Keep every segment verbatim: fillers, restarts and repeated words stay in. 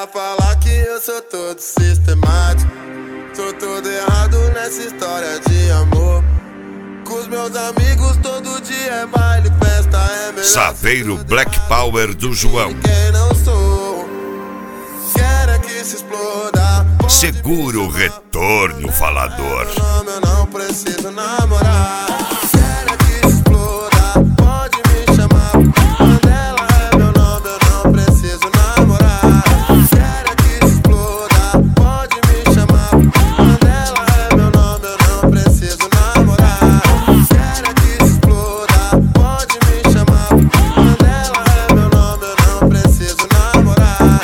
fala que eu sou todo sistemático, sou todo errado nessa história de amor. Com os meus amigos todo dia é baile, festa, é melhor. Saveiro Black Power do João. Quem não sou, quero que se exploda. Seguro retorno falador. Meu nome eu não preciso namorar. Quero que se exploda, pode me chamar. Mandela é meu nome, eu não preciso namorar. Quero que se exploda, pode me chamar. Mandela é meu nome, eu não preciso namorar. Quero que se exploda, pode me chamar. Mandela é meu nome, eu não preciso namorar.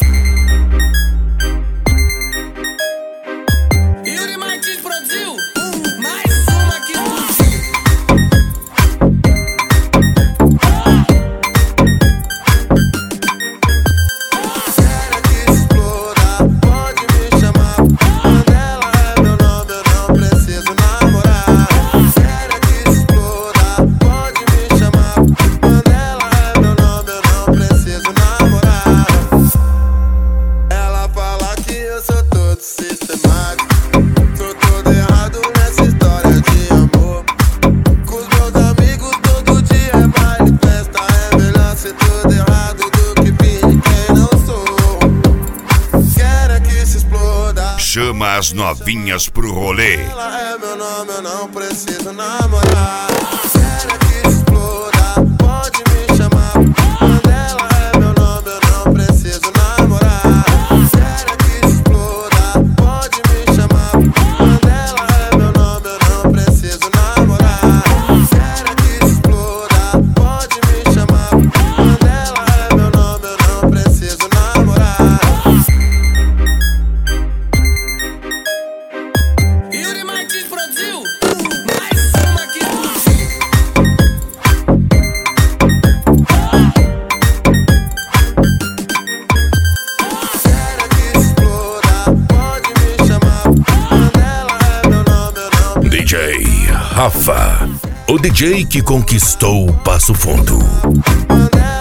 Yuri Martins produziu mais uma que quero que se exploda, pode me chamar. Mandela é meu nome, eu não preciso namorar. Quero que se exploda, pode me chamar. Mandela é meu nome, eu não preciso namorar. Ela fala que eu sou todo sistemático, sou todo errado nessa história de amor. Com os meus amigos todo dia é baile, festa, é melhor ser todo errado do que fingir quem não sou. Quero que se exploda. Chama as novinhas pro rolê. Ela é meu nome, eu não preciso namorar. Quero que se exploda, pode me chamar. Mandela é meu nome, eu não preciso namorar. Quero que se exploda, pode me chamar. Mandela é meu nome, eu não preciso namorar. Quero que se exploda, pode me chamar. Mandela é meu nome, eu não preciso namorar. Yuri Martins produziu mais uma que quero que se exploda, pode me chamar. Mandela é meu nome, eu não D J Rafa, o D J que conquistou o Passo Fundo. Mandela